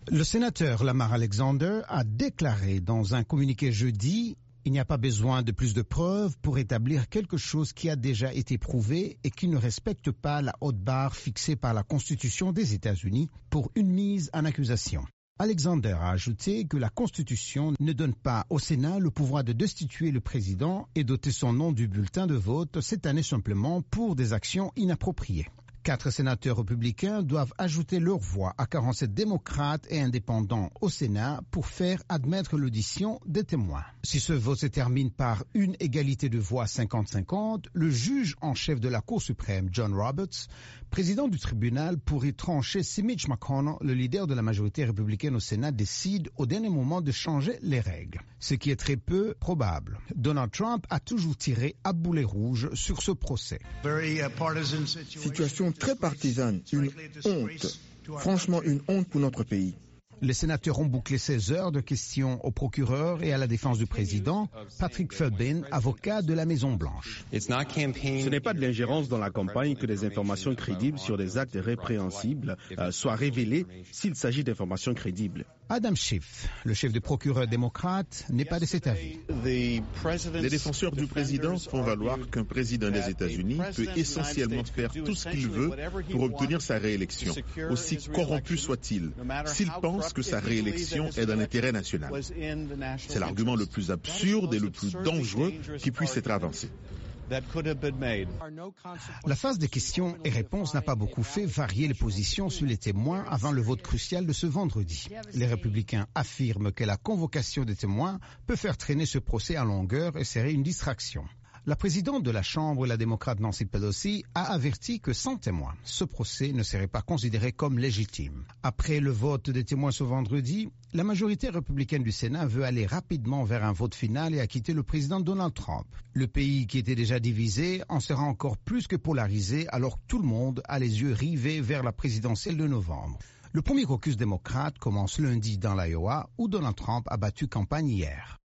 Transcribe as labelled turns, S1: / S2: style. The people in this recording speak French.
S1: Le sénateur Lamar Alexander a déclaré dans un communiqué jeudi: il n'y a pas besoin de plus de preuves pour établir quelque chose qui a déjà été prouvé et qui ne respecte pas la haute barre fixée par la Constitution des États-Unis pour une mise en accusation. Alexander a ajouté que la Constitution ne donne pas au Sénat le pouvoir de destituer le président et d'ôter son nom du bulletin de vote cette année simplement pour des actions inappropriées. 4 sénateurs républicains doivent ajouter leur voix à 47 démocrates et indépendants au Sénat pour faire admettre l'audition des témoins. Si ce vote se termine par une égalité de voix 50-50, le juge en chef de la Cour suprême, John Roberts, président du tribunal, pourrait trancher si Mitch McConnell, le leader de la majorité républicaine au Sénat, décide au dernier moment de changer les règles, ce qui est très peu probable. Donald Trump a toujours tiré à boulet rouge sur ce procès.
S2: Situation très partisane, une honte. Franchement, une honte pour notre pays.
S1: Les sénateurs ont bouclé 16 heures de questions au procureur et à la défense du président, Patrick Philbin, avocat de la Maison-Blanche.
S3: Ce n'est pas de l'ingérence dans la campagne que des informations crédibles sur des actes répréhensibles soient révélées s'il s'agit d'informations crédibles.
S1: Adam Schiff, le chef des procureurs démocrates, n'est pas de cet avis.
S4: Les défenseurs du président font valoir qu'un président des États-Unis peut essentiellement faire tout ce qu'il veut pour obtenir sa réélection, aussi corrompu soit-il, s'il pense que sa réélection est dans l'intérêt national. C'est l'argument le plus absurde et le plus dangereux qui puisse être avancé.
S1: La phase des questions et réponses n'a pas beaucoup fait varier les positions sur les témoins avant le vote crucial de ce vendredi. Les républicains affirment que la convocation des témoins peut faire traîner ce procès en longueur et serait une distraction. La présidente de la Chambre, la démocrate Nancy Pelosi, a averti que sans témoins, ce procès ne serait pas considéré comme légitime. Après le vote des témoins ce vendredi, la majorité républicaine du Sénat veut aller rapidement vers un vote final et acquitter le président Donald Trump. Le pays qui était déjà divisé en sera encore plus que polarisé alors que tout le monde a les yeux rivés vers la présidentielle de novembre. Le premier caucus démocrate commence lundi dans l'Iowa où Donald Trump a battu campagne hier.